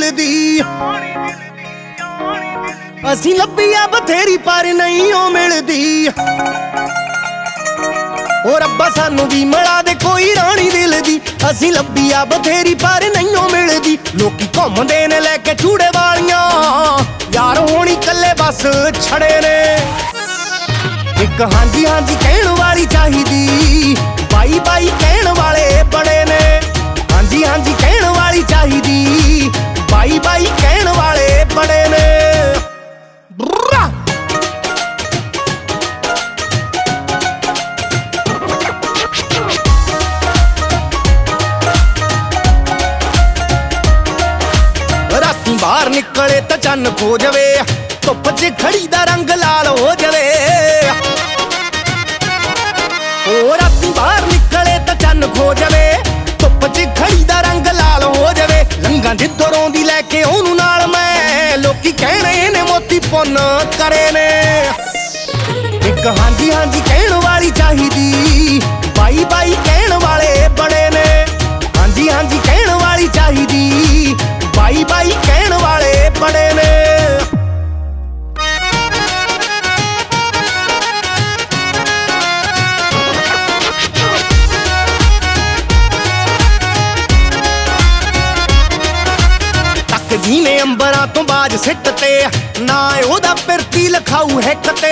ਮਿਲਦੀ। ਅਸੀਂ ਲੱਭੀ ਆ ਬਥੇਰੀ ਪਰ ਨਹੀਂ ਉਹ ਮਿਲਦੀ। ਓ ਰੱਬਾ ਸਾਨੂੰ ਵੀ ਮਿਲਾ ਦੇ ਕੋਈ ਰਾਣੀ ਦਿਲ ਦੀ। ਅਸੀਂ ਲੱਭੀ ਆ ਬਥੇਰੀ ਪਰ ਨਹੀਂ ਉਹ ਮਿਲਦੀ। ਲੋਕੀ ਘੁੰਮਦੇ ਨੇ ਲੈ ਕੇ ਚੂੜੇ ਵਾਲੀਆਂ, ਯਾਰ ਹੋਣੀ ਕੱਲੇ ਬਸ ਛੜੇ ਨੇ। ਇੱਕ ਹਾਂਜੀ ਹਾਂਜੀ ਕਹਿਣ ਵਾਲੀ ਚਾਹੀਦੀ, ਬਾਈ ਬਾਈ ਕਹਿਣ ਵਾਲੇ ਬੜੇ ਨੇ। ਹਾਂਜੀ ਹਾਂਜੀ ਕਹਿਣ ਵਾਲੀ ਚਾਹੀਦੀ, ਬਾਈ ਬਾਈ ਕਹਿਣ ਵਾਲੇ ਬੜੇ ਨੇ। ਰਾਤੀ ਬਾਹਰ ਨਿਕਲੇ ਤਾਂ ਚੰਨ ਖੋ ਜਾਵੇ, ਧੁੱਪ 'ਚ ਖੜੀ ਦਾ ਰੰਗ ਲਾਲ ਹੋ ਜਾਵੇ। ਓ ਰਾਤੀ ਬਾਹਰ ਨਿਕਲੇ ਤਾਂ ਚੰਨ ਖੋ ਜਾਵੇ, ਧੁੱਪ 'ਚ ਖੜੀ ਦਾ ਰੰਗ ਲਾਲ ਹੋ ਜਾਵੇ। ਲੰਘਾਂ ਜਿੱਧਰੋਂ ਦੀ ਲੈ ਕੇ ਉਹਨੂੰ ਨਾਲ ਮੈਂ, ਲੋਕੀ ਕਹਿਣੇ ਨੇ ਮੋਤੀ ਪੁੰਨ ਕਰੇ ਨੇ। ਇੱਕ ਹਾਂਜੀ ਹਾਂਜੀ ਕਹਿਣ ਵਾਲੀ ਚਾਹੀਦੀ, ਬਾਈ ਬਾਈ ਕਹਿਣ ਵਾਲੇ ਬੜੇ ਨੇ। ਹਾਂਜੀ ਹਾਂਜੀ ਕਹਿਣ ਵਾਲੀ ਚਾਹੀਦੀ, ਬਾਈ ਬਾਈ ਕਹਿਣ ਵਾਲੇ ਬੜੇ ਨੇ। ਤੱਕਦੀ ਨੇ ਅੰਬਰਾਂ ਤੋਂ ਬਾਜ ਸਿੱਟ ਤੇ, ਨਾ ਉਹਦਾ ਪਿਰਤੀ ਲਖਾਊ ਹਿੱਕ ਤੇ।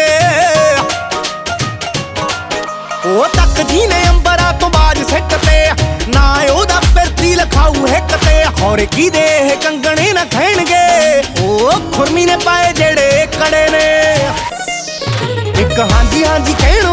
ਉਹ ਤੱਕਦੀ ਨੇ ਅੰਬਰਾਂ ਤੋਂ ਬਾਜ ਸਿੱਟ ਤੇ, ਨਾ ਉਹਦਾ ਪਿਰਤੀ ਲਖਾਊ ਹਿੱਕ ਤੇ। ਹੋਰ ਕੀ ਦੇ ਇਹ ਕੰਗਣੇ ਨਾ ਖੈਣਗੇ, ਉਹ ਖੁਰਮੀ ਨੇ ਪਾਏ ਜਿਹੜੇ ਕੜੇ ਨੇ। ਇੱਕ ਹਾਂਜੀ ਹਾਂਜੀ ਕਹਿਣ